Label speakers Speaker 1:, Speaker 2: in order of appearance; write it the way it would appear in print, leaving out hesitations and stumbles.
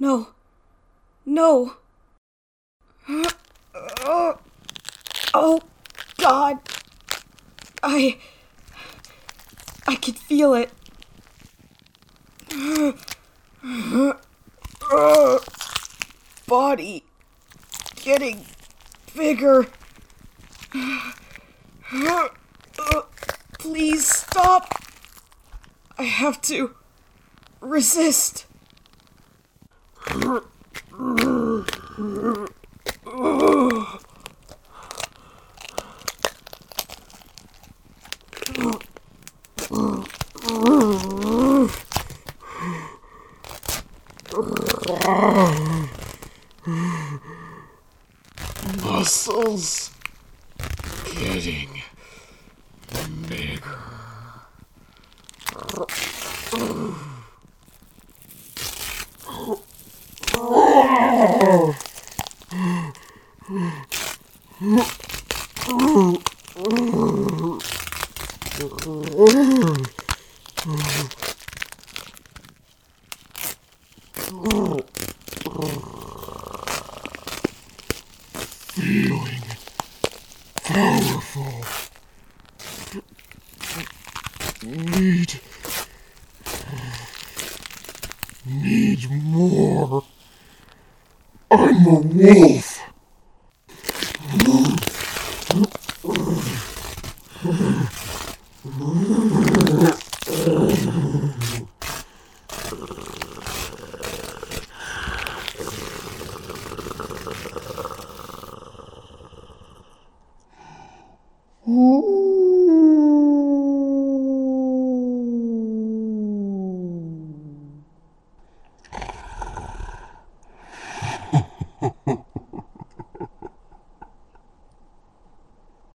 Speaker 1: No. No. Oh, God. I could feel it. Body getting bigger. Please stop. I have to resist.
Speaker 2: Muscles getting bigger. Feeling powerful. Need more. I'm a wolf.